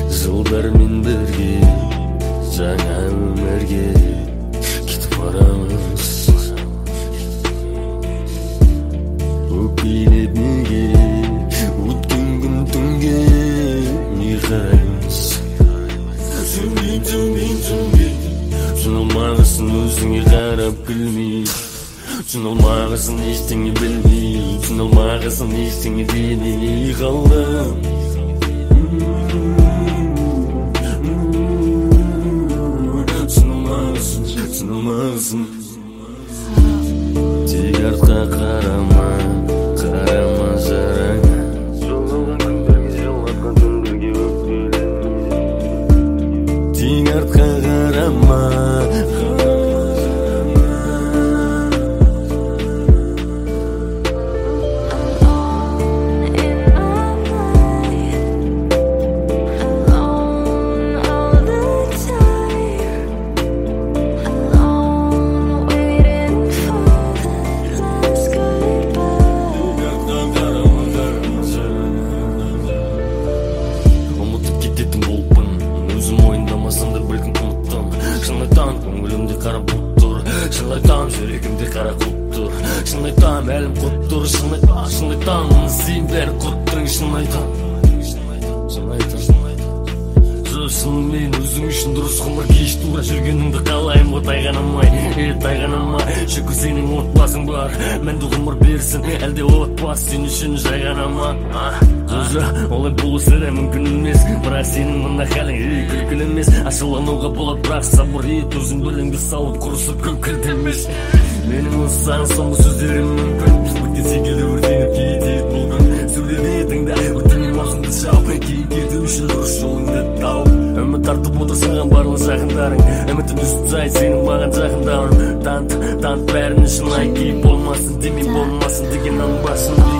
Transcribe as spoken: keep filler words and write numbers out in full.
Жылдармен бірге жаңа өмірге кетіп барамыз. Өкпелеп неге өткен күн түнге не қараймыз? Түнмен, түнмен, түнмен Түнілмағысын өзіңе қарап күлмей, түнілмағысын ештеңе білмей, түнілмағысын ештеңе демей қалдым. Түнілмағысын, түнілмағысын тек артқа қарама, қарама жараңа. Жоғалған күндерге жылатқан түндерге өкпелеме. Тек артқа қарама, шынайтам жүрегімде қара құт тұр, шынайтам әлім құт тұр, шынайтам сен бәрі құт тұр, шынайтам шынымен өзің үшін дұрыс ғұмыр кеш тура жүргеніңді қалайым ғой тайғанамай, е тайғанамай. Шүкір сенің отбасың бар, мәнді ғұмыр берсін, әлде отбасы сен үшін жай ғана ма? Жо олай болу сірә мүмкін емес, бірақ сенің мына халің ей күлкілі емес. Ашылануға болады, бірақ сабыр ет, өзіңді өлеңді салып құрысып күлкілді емес. Менің осыған соңғы сөздерім мүмкін біткен секілді өртеніп кетеді бұл күн. Сөйлеп етіңді өтінем аузыңды жауып, кейін кету үшін дұрыс жолыңды тауып. Үміт артып отыр саған барлық жақындарың, үмітім үстсай сенің маған жақындауың. Тант, тант бәрінің шынайы кейіп болмасын, демей болмасын деген аң басын.